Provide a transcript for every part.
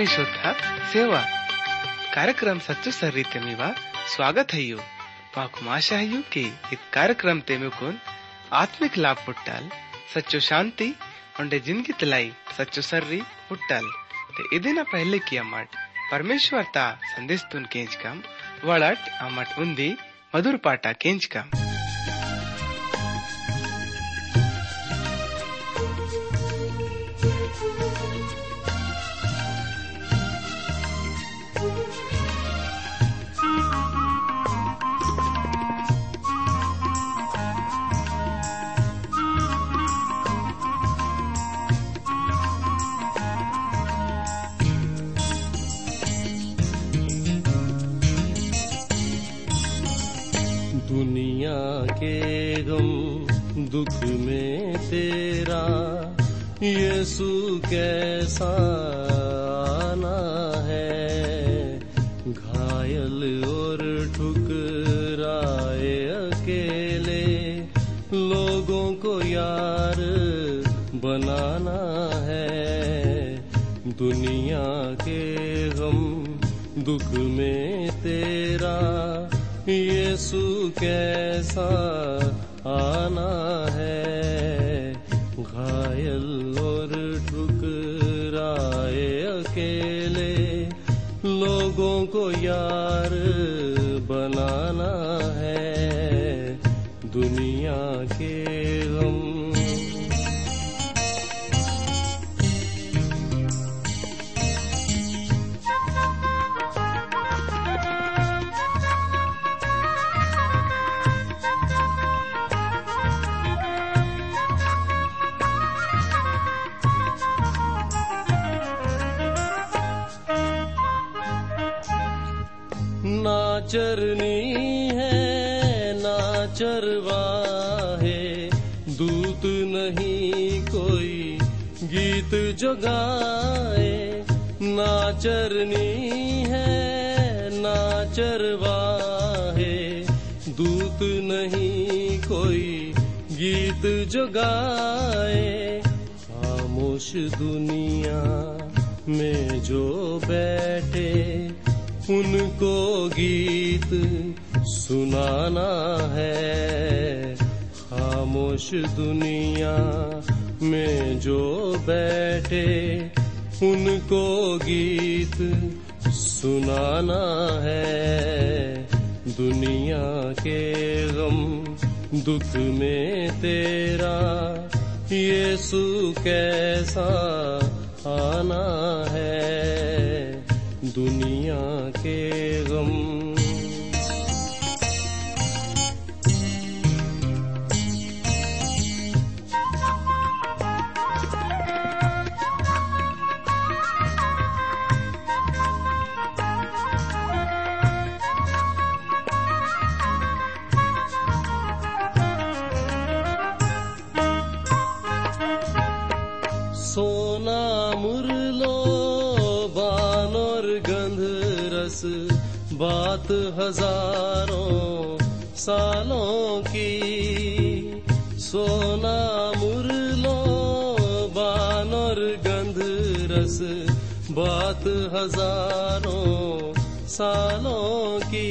ಪರಿಶುದ್ಧ ಸೇವಾ कार्यक्रम सच्चो सर्री तेमीवा स्वागत है यू माकु आशा है यू कि इस कार्यक्रम तेमुकुन आत्मिक लाभ पुट्टल सच्चो शांति उंडे जिंदगी तलाई सच्चो सर्री पुट्टल ते इदिन पहले किया मट परमेश्वर ता संदेश तुन केंच कम वड़ट अमट उंदी मधुर पाटा केंच कम दुनिया के गम दुख में तेरा यीशु कैसा आना है, घायल और ठुकराए अकेले लोगों को यार बनाना है। दुनिया के गम दुख में तेरा यीशु कैसा आना है, घायल और ठुकराए अकेले लोगों को यार बनाना है। दुनिया के गम ना चरनी है ना चरवाहे, दूत नहीं कोई गीत जो गाए। ना चरनी है ना चरवाहे, दूत नहीं कोई गीत जो गाए। खामोश दुनिया में जो बैठे उनको गीत सुनाना है। खामोश दुनिया में जो बैठे उनको गीत सुनाना है। दुनिया के गम दुख में तेरा यीशु कैसा आना है। दुनिया के गम सोना मुरलो बान और गंध रस बात हजारों सालों की। सोना मुरलो बान और गंध रस बात हजारों सालों की।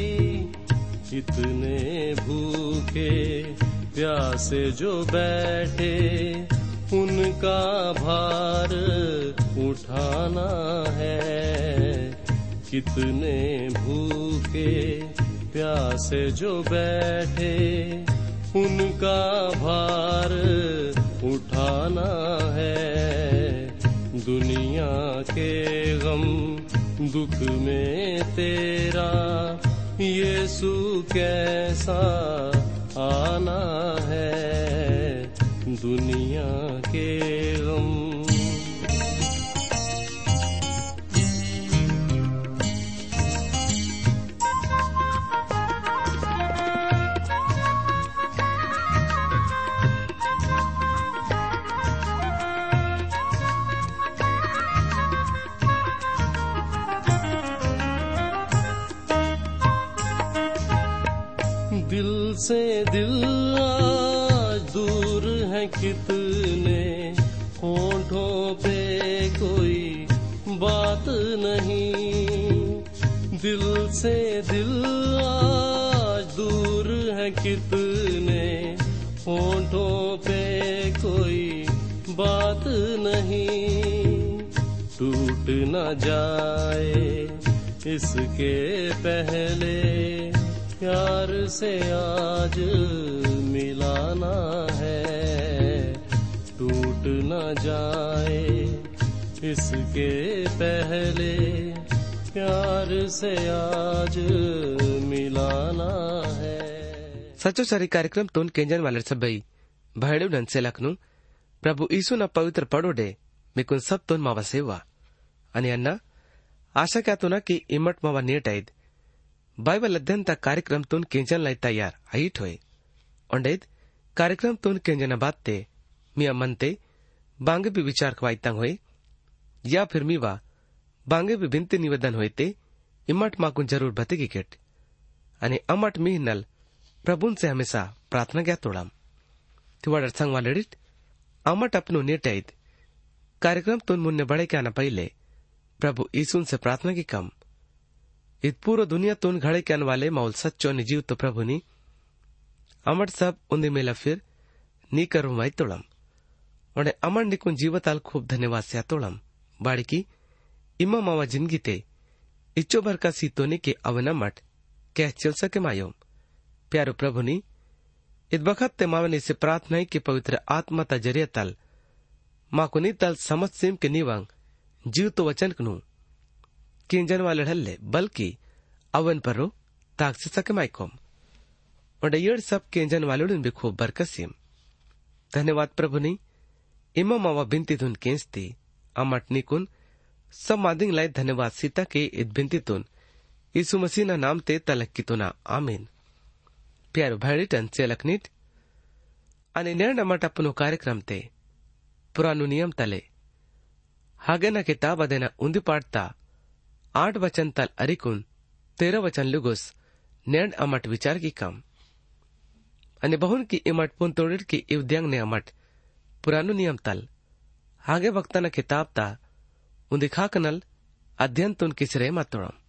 इतने भूखे प्यासे जो बैठे उनका भार उठाना है। कितने भूखे प्यासे जो बैठे उनका भार उठाना है। दुनिया के गम दुख में तेरा यीशु कैसा आना है। दुनिया के गम दिल से दिल आज दूर है कितने, होठों पे कोई बात दिल से दिल आज दूर है कितने, होठों पे कोई बात नहीं, टूट न जाए इसके पहले प्यार से आज मिलाना है, टूट न जाए इसके पहले प्यार से आज मिलाना है। सचो सारी कार्यक्रम तोन केंजन वाले सभई भयडू नन से लखनू प्रभु यीशु न पवित्र पडोडे मिकुन सब तोन मावा सेवा आणि अण्णा आशा क्या तो ना की इमट मावा नीट आयद बाइबल अध्ययन तक कार्यक्रम तोन केंजन लाई तैयार आईट होय ओंडेद कार्यक्रम तोन केंजन बाते मिया मनते बांगे भी विचार खवाइतांग होय या फिर मीवा बांगे भी बिनती निवेदन होते इमट माकुन जरूर भतेगी केट आणि अमट मी नल प्रभुन से हमेशा प्रार्थना क्या तोड़ाम तिवाड़ संग वालेडिट अमट अपनो नेट आयद कार्यक्रम तुन मुन्ने बड़े क्या न पहले प्रभु यीशु से प्रार्थना की कम इत पूरा दुनिया तुन घड़े के वाले मौल सच्चो निजीव तो प्रभु नी अमट सब उन्दी मेला फिर नी करूं वाई तोड़म और अमर निकुन जीवताल खूब धन्यवाद से तोड़म बाड़ी की इमा मावा जिंदगी ते इच्छो भर का सीतोने के अवनमट कह चल सके मायोम प्यारो प्रभु नी इत बखत ते मावने से प्रार्थना की पवित्र आत्मा ता जरिया तल माकुनी तल समझ सिम के निवांग जीव तो वचन कनु किंजन वाले ढल्ले बल्कि अवन पर रो ताक से सके माइकोम और ये सब किंजन वाले भी खूब बरकसीम धन्यवाद प्रभु नी इमा मावा बिनती धुन केंसती अमट निकुन सब मादिंग लाई धन्यवाद सीता के इत बिनती तुन यीशु मसीह ना नाम ते तलक की तुना आमीन प्यारो भाईटन से लखनीट आणि निर्णय मट अपनो कार्यक्रम ते पुरानो नियम तले हागे ना किताब अदेना उन्दी पाड़ता 8 वचन तल अरिकुन 13 वचन लुगुस निर्णय अमट विचार की कम आणि बहुन की इमट पुंतोड़िट की इवद्यांग ने अमट पुरानो नियम तल हागे वक्ता ना किताब ता उन्दी खाकनल अध्ययन तुन किसरे मतोड़म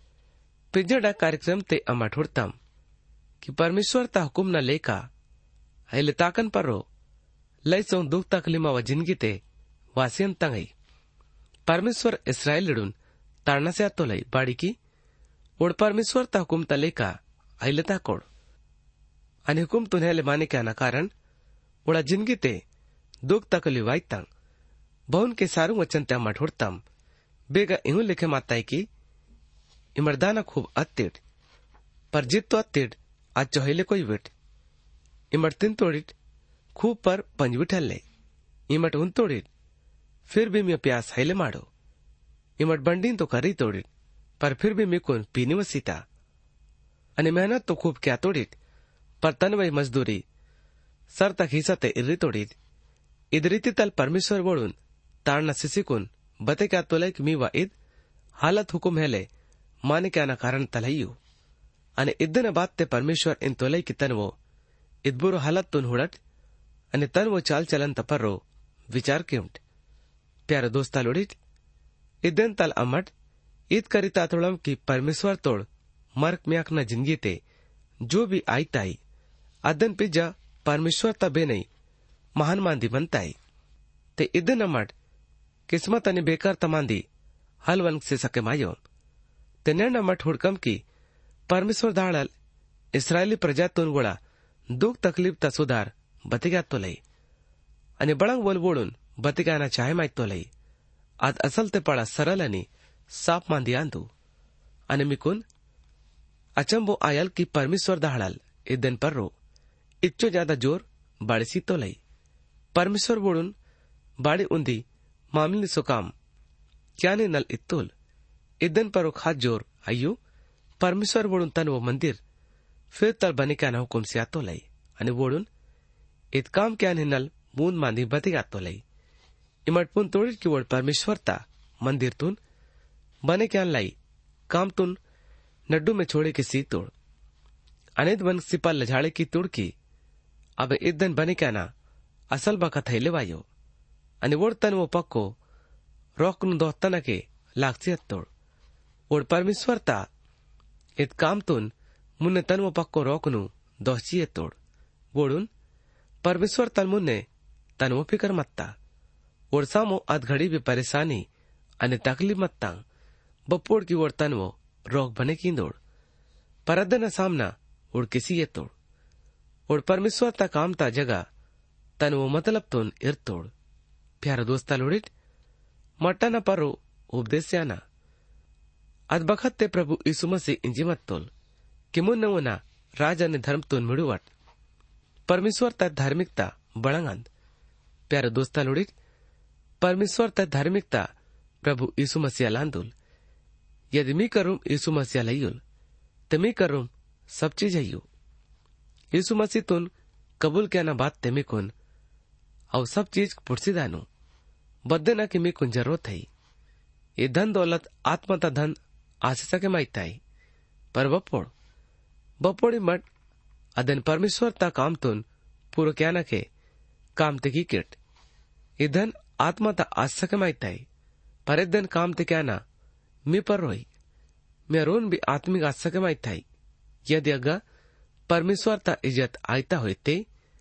पिजड़ा कार्यक्रम ते अमट हुड़तम कि परमेश्वर ता हुकुम न लेका अहिले ताकन परो लय सो दुख तकलीमा व जिंदगी ते वासियन तंगई परमेश्वर इस्राएल लिडून ताड़ना से आतो लई बाड़ी की ओड परमेश्वर ता हुकुम ता लेका अहिले ता कोड आणि हुकुम तुन्हेले माने क्या ना कारण ओडा जिंदगी ते दुख तकली वाई तंग बहुन के सारू वचन त्या मठोड़तम बेगा इहू लिखे माताई की इमरदाना खूब अत्तिड पर जित तो अत्तिड आज चौहेले कोई विट इमट तिन तोड़िट खूब पर पंज विठल्ले इमट उन तोड़िट फिर भी मैं प्यास हैले माड़ो इमट बंडीन तो करी तोड़िट पर फिर भी मैं कौन पीनी वसीता अनि मेहनत तो खूब क्या तोड़िट पर तनवई मजदूरी सर तक हिस्सा ते इर्री तोड़िट इदरीति तल परमेश्वर बोड़ून ताड़ना सिसिकुन बते क्या तोलैक मी वा इद हालत हुकुम हेले माने क्या ना कारण तलहयू आणि इद्दन बात ते परमेश्वर इन तोलई की तनवो इदबुरो हालत तुन हुड़ट आणि तनवो चाल चलन तपर्रो विचार केउंट प्यारो दोस्ता लोड़िट इद्दन तल अमट ईद करिता तोड़म की परमेश्वर तोड़ मर्क म्याक न जिंदगी ते जो भी आई ताई अदन पिज्जा परमेश्वर तबे नहीं महान मांदी बनताई ते इद्दन अमट किस्मत अनि बेकार तमांदी हल वन से सके मायो ते निर्णय मठ हुड़कम की परमेश्वर दाड़ल इस्रायली प्रजातून वड़ा दुख तकलीफ ता सुधार बतिगा तो लई आणि बळंग बोलबोडून बतिगाना चाहे माहित तो लई आज असल ते पड़ा सरल आणि साफ मांदी आंदू आणि मिकुन अचंबो आयल की परमेश्वर दाड़ल इदन पर रो इच्चो ज्यादा जोर बाड़सी तो लई परमेश्वर बोडून बाड़ी उन्दी मामली सुकाम क्या ने नल इत्तुल इदन पर खाद जोर अय्यू परमेश्वर बोडून तन वो मंदिर फिर तल बने क्या न हुकुम से आतो लई आणि बोडून इत काम क्या ने नल मून मांदी बते आतो लई इमटपुन तोड़ित की वोड परमेश्वर ता मंदिर तुन बने क्या लाई काम तुन नड्डू में छोड़े की सी तोड़ अनेद वन सिपा लझाड़े की तोड़ की अब इदन बने क्या ना असल बका थैले वायो आणि वोड तन वो पक्को रोकनु दोस्तन के लागसी तोड़ वोड परमेश्वर ता इत कामतून मुन्ने तनवो पक्को रोकनू दोषिये तोड वोडून परमेश्वर तल मुन्ने तनवो फिकर मत्ता ओडसामो अधघड़ी भी परेशानी अने तकलीफ मत्ता बपोड़ की ओर तनवो रोक बने की दौड़ परदन सामना उड़ किसी ये तोड़ उड़ परमेश्वर ता काम ता जगह तनवो मतलब तोन इर तोड़ प्यारा दोस्ता लोड़िट मट्टा न परो उपदेश्याना अद बखत ते प्रभु यीशु मसीह इंजी मत तोल कि मुन नवना राजा ने धर्म तोन मिड़ुवट परमेश्वर ता धार्मिकता बड़ंगंद प्यारा दोस्ता लोड़िट परमेश्वर ता धार्मिकता प्रभु यीशु मसीह लांदुल यदि मी करूं यीशु मसीह लयुल ते मी करूं सब चीज हयू यीशु मसीह तुन कबूल क्या ना बात ते मी कुन और सब चीज पुरसीदानु बद्दे ना कि मी कुन जरूरत है ये धन दौलत आत्मता धन आशीषा के माइताई पर बपोड़ी मट अदन परमेश्वर ता काम तुन पूरो क्या ना के काम ते की किट ये धन आत्मता आशीषा के माइताई पर धन काम ते क्या ना मी पर रोई मैं रोन भी आत्मिक आशीषा के माइताई यदि अगा परमेश्वर ता इज्जत आयता होते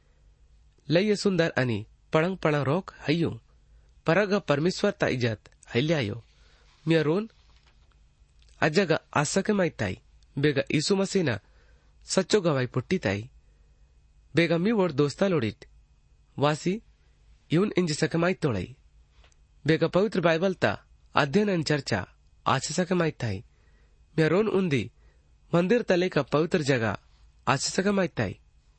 लय सुंदर अनि पड़ंग पड़ंग रोक हयू पर अगा परमेश्वर ता इज्जत हल्यायो मैं रोन अजगा आशा के माइताई बेगा यीशु मसीह ना सच्चो गवाई पुट्टी ताई बेगा मी वोड दोस्ता लोडिट वासी यून इंज सकमाई तोड़ई बेगा पवित्र बाइबल ता अध्ययन अन चर्चा आशीषा के माइताई मैं रोन उन्दी मंदिर तले का पवित्र जगह आशीषा के माइताई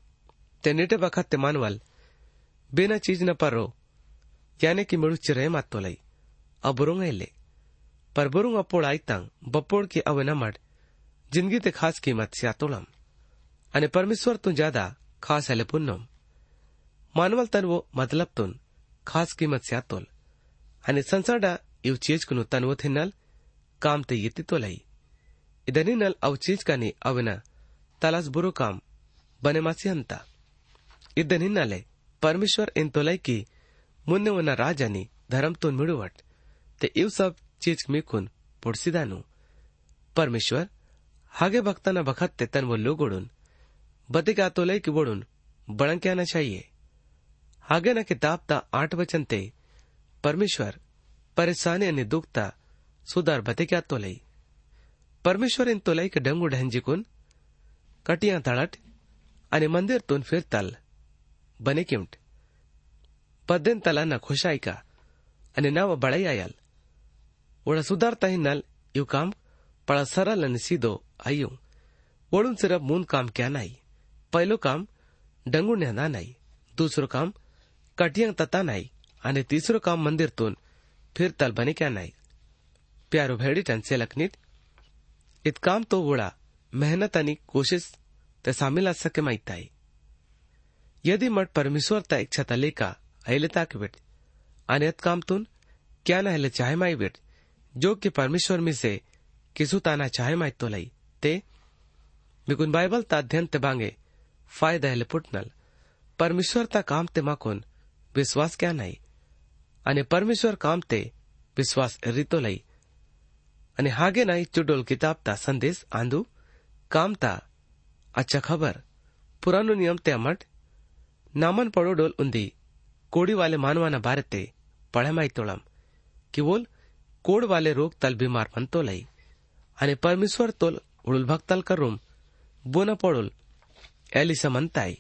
ते नेटे बखत ते मानवल बिना चीज न परो यानी कि मुड़ु चिरे मत तोलई अब बुरुंग ले पर बुरुंग अपोड़ आईतांग बपोड़ की अवे नमड़ जिंदगी ते खास कीमत से आतोलम अने परमेश्वर तुन ज्यादा खास हले पुन्नम मानवल तन वो मतलब तुन खास कीमत से आतोल अने संसारडा इव चीज कुनु तन वो थिनल काम ते येती तोलई इदनी नल अव चीज का नी अवना तलास बुरो काम बने मासी हंता इदनी नले परमेश्वर इन तोलई की मुन्ने वना राजानी धर्म तुन मिड़ुवट ते इव सब चीज में कुन पुड़सीदानु परमेश्वर हागे भक्ता न बखत ते तन वो लोगोड़ुन बतिका तोलई की बोड़ुन बड़ं क्या न चाहिए हागे न किताब ता 8 वचन ते परमेश्वर परेशानी अनि दुखता सुधार बतिका तोलई परमेश्वर इन तोलई के डंगू ढंजी कुन कटिया तड़ट अनि मंदिर तुन फिर तल बने किमट पद्देन तला न खुशाई का अनि ना वो बड़ाई आयल ओड़ा सुधारता ही नल यू काम पड़ा सरल अनि सीधो आयु ओड़ुन सिर्फ मून काम क्या नाई पहलो काम डंगू नेहदा नाई दूसरो काम कटिया तता नाई अनि तीसरो काम मंदिर तुन फिर तल बने क्या नाई प्यारो भेड़ी टन से लखनित इत काम तो वोड़ा मेहनत अनि कोशिश ते शामिल आ सके माइताई यदि मट परमेश्वर ता इच्छा तले का अहलता के बेट अनेत काम तुन क्या न हले चाहे माई बेट जो कि परमेश्वर में से किसु ताना चाहे माई तो लई ते बिकुन बाइबल ता अध्ययन ते बांगे फायदा हले पुटनल परमेश्वर ता काम ते माकुन विश्वास क्या नहीं अने परमेश्वर काम ते विश्वास रितो लई अने हागे नाई चुडोल किताब ता संदेश आंदू काम ता अच्छा खबर पुरानो नियम ते अमट नामन पड़ो डोल उन्दी कोड़ी वाले मानवाना बारे ते पढ़े माई तोड़म कि बोल कोड़ वाले रोग तल बीमार मन तो लई अने परमेश्वर तोल उड़ुल भक्तल कर रूम बोना पड़ुल एलिसा मनताई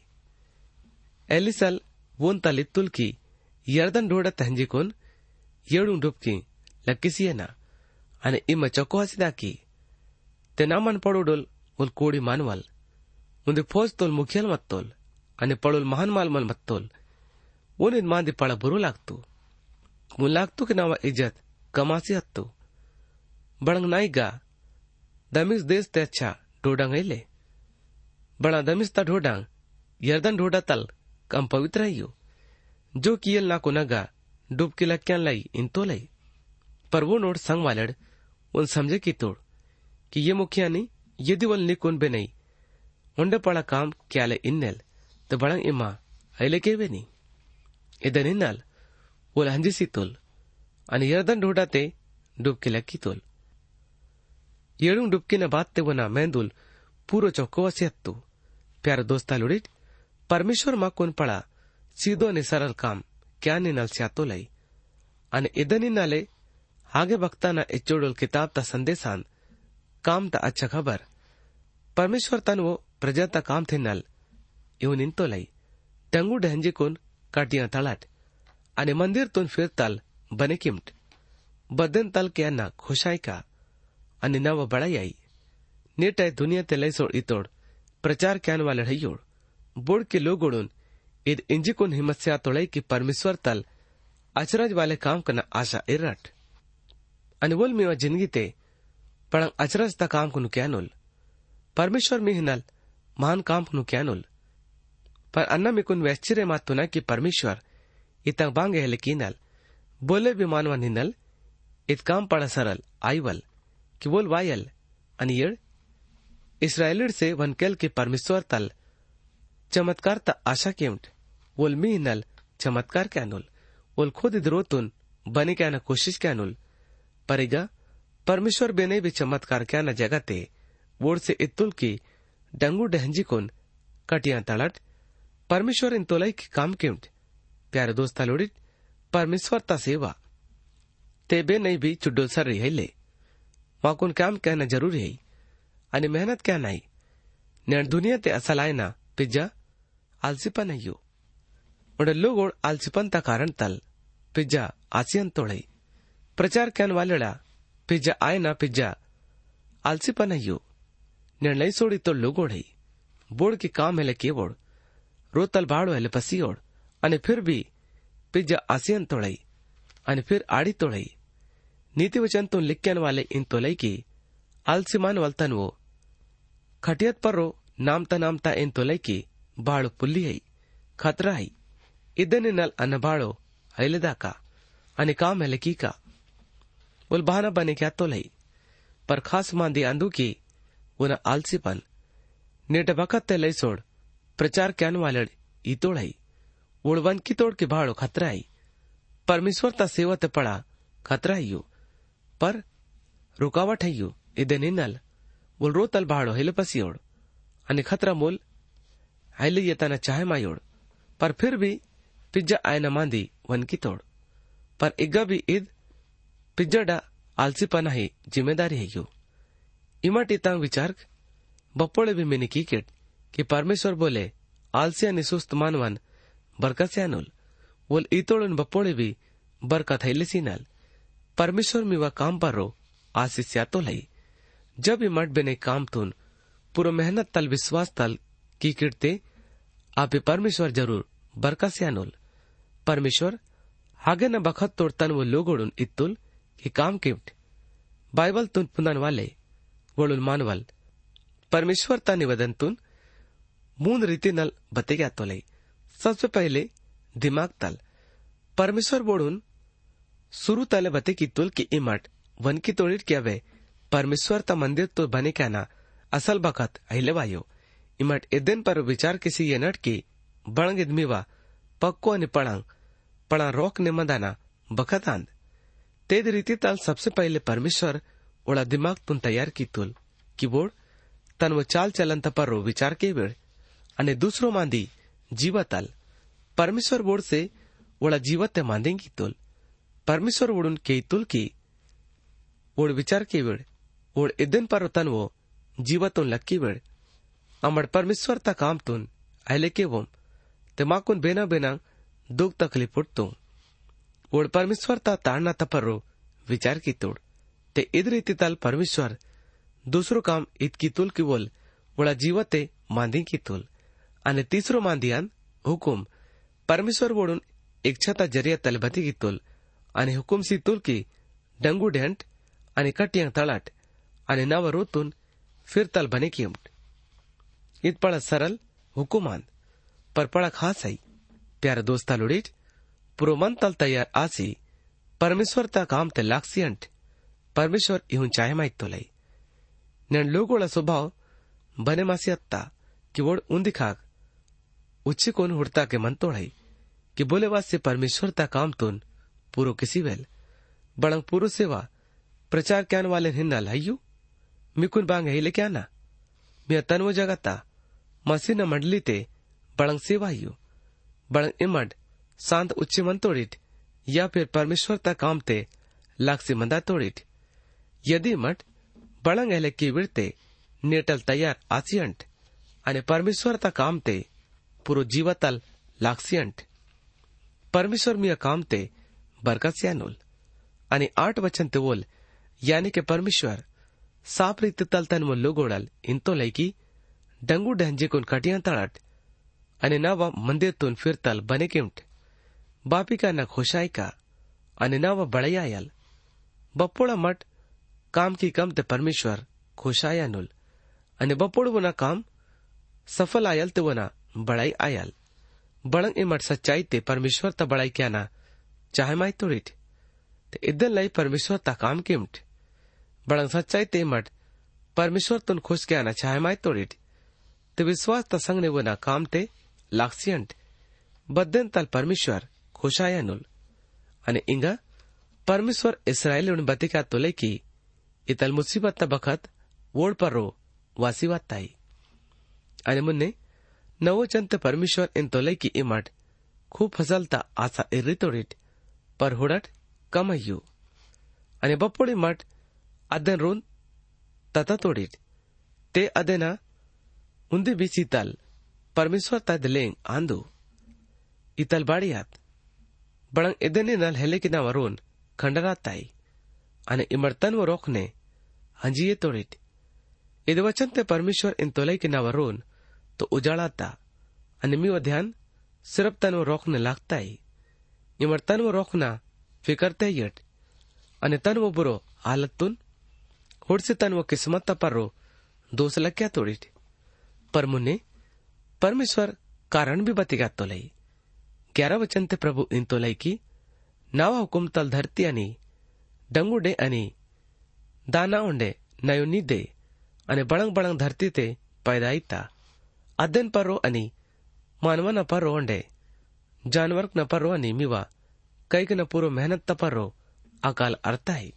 एलिसल वोन तल इत्तुल की यर्दन ढोड़ा तहंजी कोन येड़ू डुबकी लक्किसी ना अने इम चको हसीदा की ते नामन पड़ो डोल उल कोड़ी मानवल उन्दी फौज तोल मुखियल मत तोल अने पड़ुल महान माल मल मत तोल उन मांदी पड़ा बुरो लागतू मुन लागतू के नावा इज्जत कमासी हत्तू बड़ंग नाई गा दमिस देश ते अच्छा ढोडांग ले बड़ा दमिस ता ढोडांग यर्दन ढोडा तल कम पवित्र है जो कियल ना को नगा डुबकी लक्यान लाई इन तो लई पर वो नोट संग वालड़ उन समझे की तोड़ कि ये मुखिया नहीं यदि वल निकुन बे नहीं उंडे पड़ा काम क्या ले इन्नेल तो बड़ंग इमा अले के वे नहीं इधर इन्नल वो हंजी सी तोल अनि यर्दन ढोडा ते डुबकी लक्की तोल ಏಳು ಡುಬ್ಕಿನ ಬಾತ್ತೆವನ ಮೇಂದುಲ್ ಪೂರೋ ಚೌಕವಸಿಯತ್ತು. प्यारे दोस्ता लुड़िट परमेश्वर मा कोण पळा सीधो आणि सरळ काम क्या निनाल स्यातो लई आणि इदनिनाले हागे बघताना इच्चोडोल किताब ता संदेशान काम ता अच्छा खबर परमेश्वर तन वो प्रजा ता काम थिनल इव निंतो लई टंगू ढंजी कोण काटिया तळाट आणि मंदिर तून फिरताल बने किमट बदन तल क्यांना खुशाई का आणि नव बड़ाई आई नीट आहे दुनिया ते लई सोड इतोड प्रचार क्यान वाले ढयोड़ बोर्ड के लोग ओढ़ून ईद इंजी कोन हिम्मत से आतोड़ई की परमेश्वर तल अचरज वाले काम करना आशा इरट अनवोल मीवा जिंदगी ते पड़ंग अचरज ता काम कुनु क्यानुल परमेश्वर मी हिनल महान काम कुनु क्यानुल पर अन्ना मी कुन वैश्चर्य मातु ना कि परमेश्वर इतंग बांगे हेले कीनल बोले भी मानवा निनल इत काम पड़ा सरल आईवल कि बोल वायल अनियड़ इस्राएलिड से वनकेल के परमेश्वर तल चमत्कार ता आशा केमट वोल मी नल चमत्कार क्यानुल वोल खुद इधरोतुन बने क्या न कोशिश क्यानुल परिगा परमेश्वर बेने भी चमत्कार क्या न जगते वोड से इत्तुल की डंगू डहंजी कोन कटिया तड़ट परमेश्वर इन तोलाई की काम केमट प्यारे दोस्ता लोडिट परमेश्वर ता सेवा ते बे नहीं भी चुड्डोल सर रही है ले माकुन काम कहना जरूरी है आणि मेहनत क्या नाही नेण दुनिया ते असल आहे ना पिज्जा आलसीपन अय्यो उन्हें लोग आलसीपन ता कारण तल पिज्जा आसियन तोड़े प्रचार क्यान वालेड़ा पिज्जा आए ना पिज्जा आलसीपन अय्यो नेण लई सोड़ी तो लोगोड़ है बोर्ड की काम हेले केवोड़ रोतल भाड़ो हेले पसीओड़ आणि फिर भी पिज्जा आसियन तोड़े आणि फिर आड़ी तोड़े नीति वचन तो लिख्यन वाले इन तोलई की आलसीमान वल्तन वो खटियत पर्रो नामता इन तोलई की बाड़ो पुल्ली है खतरा है इदने नल अन्न बाड़ो हैलेदा का अनि काम हेले की का बोल बहाना बने क्या तोलई पर खास मांदी अंदू की उन आलसीपन नेट बखत ते लई सोड़ प्रचार क्यान वाले इतोड़ है उड़वन की तोड़ के बाड़ो खतरा है परमेश्वर ता सेवा ते पड़ा खतरा है पर रुकावट है इदे निन्नल बोल रोतल भाड़ो हेले पसियोड़ अनि खतरा मोल हेले ये तना चाहे मायोड़ पर फिर भी पिज्जा आयना मांदी वन की तोड़ पर इग्गा भी ईद पिज्जा डा आलसी पना ही जिम्मेदारी है यू इमाटी तांग विचार बपोड़े भी मैंने की किट कि परमेश्वर बोले आलसिया निसुस्त मानवन बरकत से अनुल बोल इतोड़न बपोड़े भी बरकत है लेसीनल परमेश्वर में वह काम पर रो आशीष तो लई जब मट बेने काम तुन पूरा मेहनत तल विश्वास तल की किरते आप परमेश्वर जरूर बरकत से अनुल परमेश्वर हागे न बखत तोड़तन वो लोगोड़ुन इत्तुल की काम किमट बाइबल तुन पुनन वाले वोड़ुल मानवल परमेश्वर ता निवेदन तुन मून रीति नल बते गया तो लई सबसे पहले दिमाग तल परमेश्वर बोड़ुन शुरू तले बते की तुल की इमट वन की तोड़िट क्या वे परमेश्वर ता मंदिर तो बने क्या ना असल बखत अहिले वायो इमट इदन पर विचार किसी ये नट की बड़ंग इदमीवा पक्को अनि पड़ा रोक ने मदाना बखत आंद तेद रीति तल सबसे पहले परमेश्वर उड़ा दिमाग तुन तैयार की तुल की बोड़ तन वो चाल चलन पर रो विचार के बेड़ अने दूसरो मांदी जीवा तल परमेश्वर बोड़ से उड़ा जीवत मांदेंगी तुल परमेश्वर उड़ुन के तुल की ओड़ विचार की वेड़ ओड़ इदन पर तन वो जीवतुन लक्की वेड़ अमड़ परमेश्वर ता काम तुन अहले के वो ते माकुन बेना बेना दुख तकलीफ उठतू ओड़ परमेश्वर ता ताड़ना तपरो विचार की तोड़ ते इद रीति तल परमेश्वर दूसरो काम इत की तुल की बोल ओड़ा जीवते मांदी की तुल अने तीसरो मांदियान हुकुम परमेश्वर बोड़ुन इच्छा ता जरिया तलबती की तुल अने हुकुम सी तुल की डंगू ढेंट आणि कटियांग तळाट आणि नव रोतून फिर तल बने की उमट इत पड़ा सरल हुकुमान पर पड़ा खास आई प्यारे दोस्ता लुड़ीट पुरो मन तल तैयार आसी परमेश्वर ता काम ते लाक्सी अंट परमेश्वर इहुन चाहे माइक तो लई नेन लोगोड़ा स्वभाव बने मासी अत्ता कि वोड़ उन्दिखाग उच्ची कोन हुड़ता के मन तोड़ाई कि बोले वास्ते परमेश्वर ता काम तुन पूरो किसी वेल बड़ंग पूरो सेवा प्रचार क्यान वाले हिन्नल हयू मिकुन बांग हिले क्या ना मिया तनवो जगता मसीन मंडली ते बड़ंग सेवायु बड़ंग इमड सांत उच्च मन तोड़िट या फिर परमेश्वर ता काम ते लाक्सी मंदा तोड़िट यदि मठ बड़ंग एले की विड़ते नेटल तैयार आसियंट अने परमेश्वर ता काम ते पुरो जीवतल लाक्सियंट परमेश्वर मिया काम ते बरकत स्यानुल आणि 8 वचन ते बोल यानी के परमेश्वर साप रीत तलतन मो लोगोडल इंतो लैकी डंगू डहंजे कोन कटिया तळट आणि नवा मंदिर तून फिरतल बने केमट बापी का न खोशाई का आणि नवा बड़यायल बपोड़ा मठ काम की कम ते परमेश्वर खोशायानुल आणि बपोड़ वना काम सफल आयल ते वना बड़ाई आयल बड़ंग ए मठ सच्चाई ते परमेश्वर ता बड़ाई क्या ना चाहे माई तोड़िट ते इदन लाई परमेश्वर ता काम केमट बड़ंग सच्चाई ते मठ परमेश्वर तुन खुश क्या ना चाहे माई तोड़िट ते विश्वास ता संग ने वना काम ते लाक्सियंट बद्दन तल परमेश्वर खुशायानुल आणि इंगा परमेश्वर इस्राएल बतिका तोले की इतल मुसीबत ता बखत वोड पर रो वासी वाताई आणि मुन्ने नवो चंत परमेश्वर इन तोले की इमट खूब फसलता आसा इर्री तोड़िट पर हुडट कमयू आणि बपोड़ी मठ अदन रोन तता तोड़िट ते अदेना उंदी बीसी तल परमेश्वर ता दिलेंग आंदू इतल बाड़ियात बड़ंग इदने नल हेले की ना वरोन खंडराताई आणि इमर्तन वो रोकने हंजिये तोड़िट इद वचन ते परमेश्वर इन तोले की ना वरोन तो उजाड़ाता आणि मी ध्यान सिर्फ तन वो रोकने लागताई इमर्तन वो रोकना फिकरते यट आणि तन वो बुरो हालतुन हुडसे तन वो किस्मत पर रो दोष लग्या तोड़िट पर मुन्ने परमेश्वर कारण भी बतिगा तो लई 11 वचन ते प्रभु इन तो लई की नावा हुकुम तल धरती आणि डंगुडे आणि दाना उंडे नयोनी दे आणि बळंग बळंग धरती ते पैदाईता अदन परो आणि मानवा न परो उंडे जानवर न परो आणि मिवा कैक न पूरो मेहनत त परो अकाल अर्ताई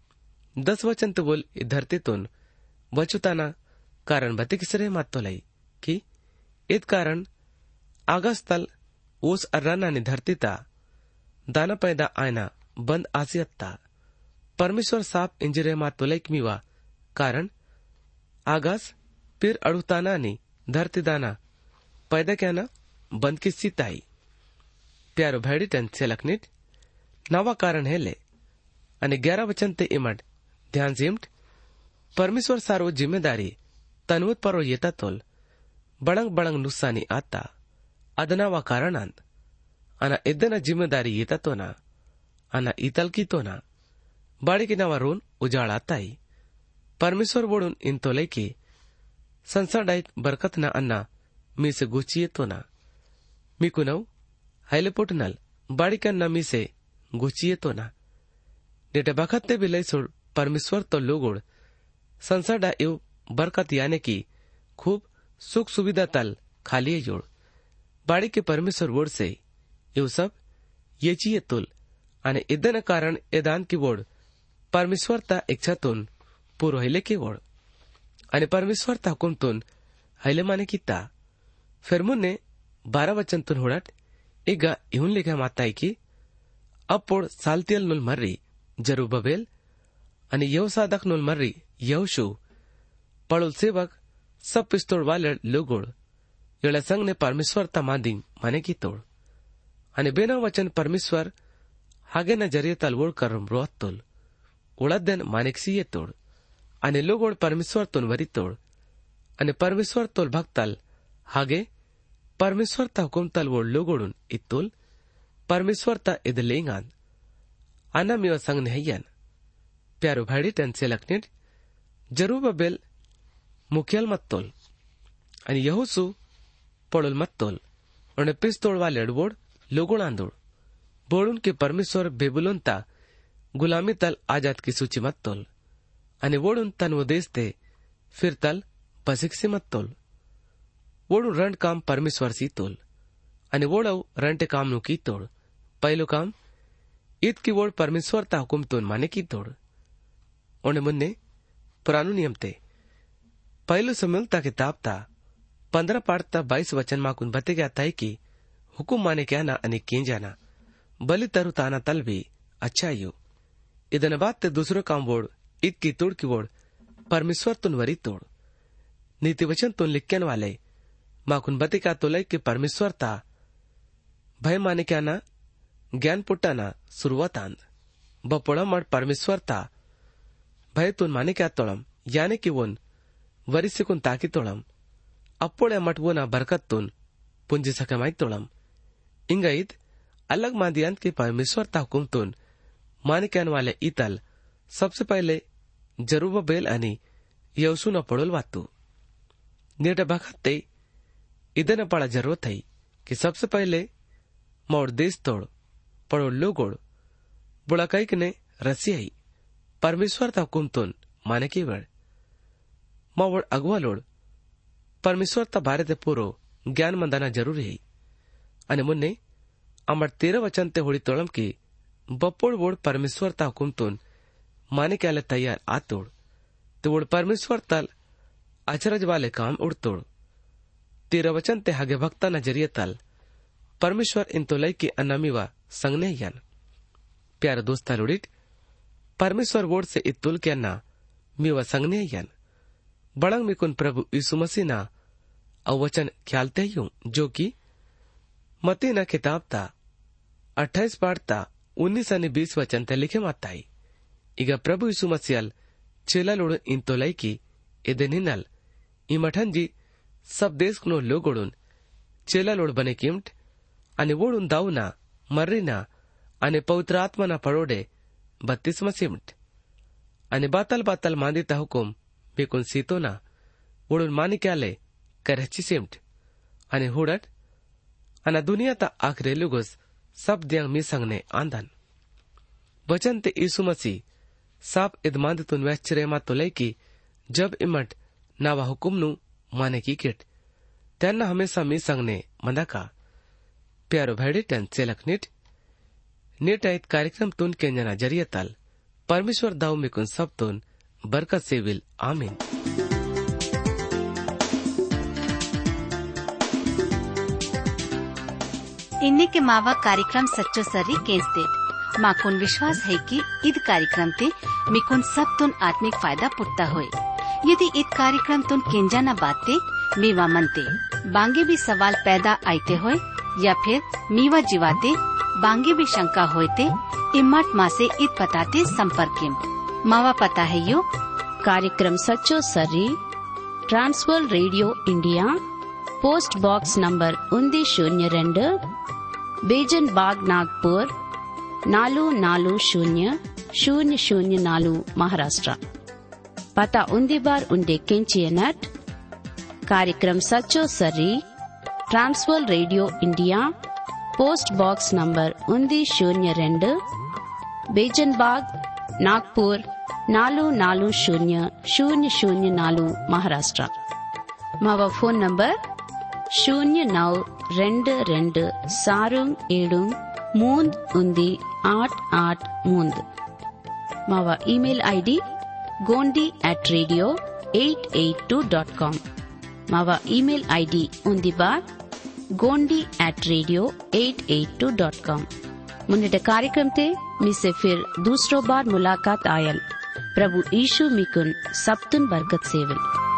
10 वचन तो बोल धरतीतून वचुताना कारण बतिकिसरे मातो लई की इत कारण आगस्तल ओस अर्राना नि धरतीता दाना पैदा आयना बंद आसियत्ता परमेश्वर साप इंजरे मातो लई मीवा कारण आगास फिर अड़ुताना नि धरती दाना पैदा क्या ना बंद की सीताई प्यारो भैडी टन से लखनिट नवा कारण है ले आणि 11 वचन ते इमड ध्यान जिमट परमेश्वर सारो जिम्मेदारी तनवत परो येता तोल बड़ंग बड़ंग नुस्सानी आता अदनावा कारणांत अना इदना जिम्मेदारी येता तो ना अना इतल की तो ना बाड़ी की नवा रोन उजाड़ आताई परमेश्वर बोडून इन तोले की संसार डाइट बरकत ना अन्ना मी से गुचिये तो ना मी कुनव हाइलेपुट नल बाड़ी का न मी से गुचिये तो ना डेटे बखत ते भी लई सोड़ परमेश्वर तो लोगोड़ संसार डा एव बरकत याने की खूब सुख सुविधा तल खाली जोड़ बाड़ी के परमेश्वर वोड से एव सब ये चीये तुल आणि इदन कारण एदान की वोड परमेश्वर ता इच्छातून पूरो हिले की वोड आणि परमेश्वर ता हुकुमतून हिले माने कीता फिर मुन्ने 12 वचन तुन होडट इगा इहुन लिखा माताई की अपोड सालतियल नुल मर्री जरूबबेल आणि यहोसादक नुल मर्री यहोशू पड़ुल सेवक सब पिस्तोड़ वाले लोगोड़ येड़ा संग ने परमेश्वर ता मांदिंग माने की तोड़ आणि बेना वचन परमेश्वर हागे न जरिए तलवोड़ करम रोत तोल उड़दन मानेक्सी ये तोड़ आणि लोगोड़ परमेश्वर तुन वरी तोड़ आणि परमेश्वर तोल भक्तल हागे परमेश्वर ता हुकुम तलवोड़ लोगोड़ुन इतोल परमेश्वर ता इद लेंगान आना मिवा संग ने हयन प्यारो भाड़ी टन से लखनिट जरूबबेल मुखियल मत तोल आणि यहोशू पड़ुल मत तोल उन्हें पिस्तौल वाले अड़बोड़ लोगोड़ आंदोड़ बोड़ुन के परमेश्वर बेबुलोन ता गुलामी तल आजाद की सूची मत तोल आणि वोड़ुन तन वो देश ते फिर तल बसिक्सी मत तोल वोड़ुन रंड काम परमेश्वर सी तोल आणि वोड़व रंटे काम नु की तोड़ पहलो काम ईद की वोड़ परमेश्वर ता हुकुम तोन माने की तोड़ उन्हें मुन्ने पुरानो नियम ते पहलू समूलता किताब ता 15 पाठ 22 वचन माकुन बते गया था कि हुकुम माने क्या ना अने कें जाना बलि तरु ताना तल भी अच्छा यू इदन बात ते दूसरो काम बोड़ ईद की तोड़ की बोड़ परमेश्वर तुन वरी तोड़ नीति वचन तुन लिखन वाले माकुन बते का तो लय के परमेश्वर ता भय माने क्या ना ज्ञान पुट्टाना शुरुआत आंद बपोड़ा मड परमेश्वर ता भय तुन माने क्या तोड़म याने कि वोन वरी से कुन ताकि तोड़म अपोड़े मट वो ना बरकत तुन पुंजी सकमाई तोड़म इंगा ईद अलग मादियांत के परमेश्वर ता हुकुम तुन माने क्या वाले ईतल सबसे पहले जरूबेल अनि यहोशू न पड़ोल वातु नेट बखते इधर पड़ा जरूरत है कि सबसे पहले मोड़ देश तोड़ पड़ो लोगोड़ बुढ़ा कई ने रसी आई परमेश्वर ता हुकुम तुन माने की वड़ मोड़ अगवा लोड़ परमेश्वर ता बारे ते पूरो ज्ञान मंदाना जरूरी है अने मुन्ने अमर 13 वचन ते होड़ी तोड़म की बपोड़ वोड़ परमेश्वर ता हुकुम तुन माने क्या तैयार आ तोड़ तो वोड़ परमेश्वर तल अचरज वाले काम उड़ तोड़ 13 वचन ते हगे भक्ता नजरिए तल परमेश्वर इन तो लय की अनामीवा संगने यान प्यारे दोस्ता लुड़िट परमेश्वर वोड़ से इतुल क्या ना मीवा संगने यान बड़ंग में कुन प्रभु यीशु मसीह ना अवचन ख्यालते यूं जो कि मती ना किताब ता 28 पाठ ता 19 आणि 20 वचन ते लिखे माताई इगा प्रभु यीशु मसीह चेला लोड़ इन तो लय की इदेनिनल ई मठन जी सब देश नो लोगोड़ून चेला लोड़ बने किमट आणि वोड़ून दाऊना मर्रीना आणि पवित्र आत्मा ना पड़ोडे 32 सिमट आणि बातल बातल मांदिता हुकुम बेकुन सीतो ना वोड़ून मानी क्याले करहची सिमट आणि हुडट अना दुनिया ता आखरे लुगोस सब दियांग मी संगने आंदन वचन ते यीशु मसीह साप इदमांद तुन वैश्चर्य मा तो की जब इमट नावा हुकुम नु माने की किट त्यांना हमेशा मी संगने मंदा का प्यारो भैडे टन चेलक नेट आयत कार्यक्रम तुन के जना जरिए तल परमेश्वर दाऊ में कुन सब तुन बरकत से विल आमीन। इन्ने के मावा कार्यक्रम सच्चो सर्री केस दे माकुन विश्वास है कि ईद कार्यक्रम ते मिकुन सब तुन आत्मिक फायदा पुटता होए। यदि ईद कार्यक्रम तुन केंजा न बाते मीवा मनते बांगे भी सवाल पैदा आते होए या फिर मीवा जीवाते बांगे भी शंका होते इम्मत माँ से ईद पताते संपर्क मावा पता है यो कार्यक्रम सच्चो सर्री transworld radio India post box number 102 Bezon Bagh Nagpur 440004 Maharashtra पता उन्दी बार उन्डे केंचिए नट कार्यक्रम सच्चो सर्री transworld radio India post box number 102 Bezon Bagh Nagpur 440004 Maharashtra मावा फोन नंबर 0926373883 मावा ईमेल आईडी gondi@radio882.com मावा ईमेल आईडी उन्दी बार gondi@radio882.com मुन्ने कार्यक्रम ते मी से फिर दूसरो बार मुलाकात आयल प्रभु यीशु मिकुन सबतुन बरकत सेवल।